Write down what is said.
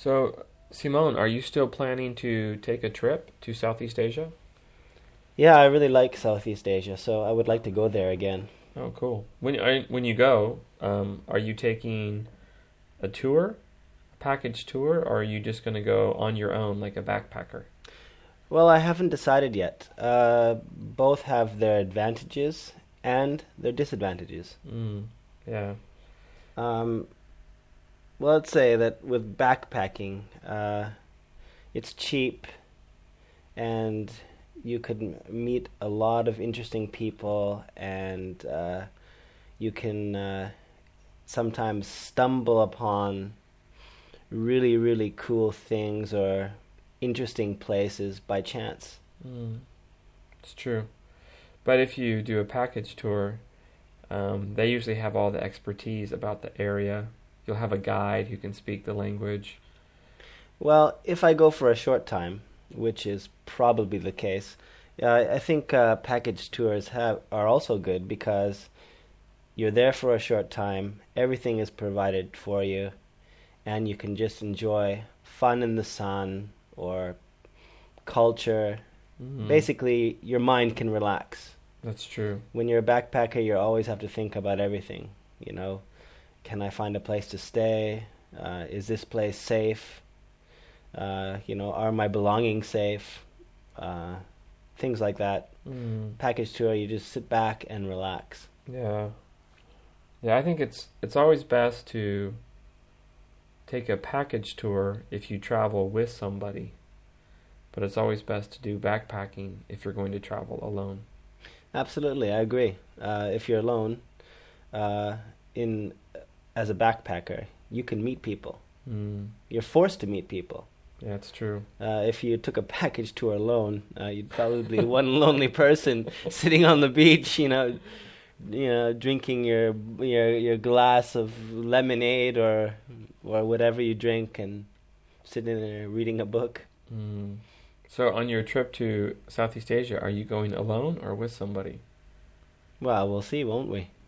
So, Simone, are you still planning to take a trip to Southeast Asia? Yeah, I really like Southeast Asia, so I would like to go there again. Oh, cool. When you go, are you taking a tour, a package tour, or are you just going to go on your own like a backpacker? Well, I haven't decided yet. Both have their advantages and their disadvantages. Mm, yeah. Um, well, let's say that with backpacking, it's cheap and you could meet a lot of interesting people and you can sometimes stumble upon really, really cool things or interesting places by chance. Mm, it's true. But if you do a package tour, they usually have all the expertise about the area. You'll have a guide who can speak the language. Well, if I go for a short time, which is probably the case, I think package tours are also good because you're there for a short time, everything is provided for you, and you can just enjoy fun in the sun or culture. Mm, Basically, your mind can relax. that's true. When you're a backpacker, you always have to think about everything. You know, can I find a place to stay? Is this place safe? Are my belongings safe? Uh, Things like that. Mm, Package tour, you just sit back and relax. yeah. Yeah, I think it's always best to take a package tour if you travel with somebody, but it's always best to do backpacking if you're going to travel alone. Absolutely, I agree. If you're alone, uh, in as a backpacker, you can meet people. Mm, You're forced to meet people. yeah, it's true. If you took a package tour alone, you'd probably be one lonely person sitting on the beach, drinking your glass of lemonade or whatever you drink, and sitting there reading a book. Mm. So on your trip to Southeast Asia, are you going alone or with somebody? Well, we'll see, won't we?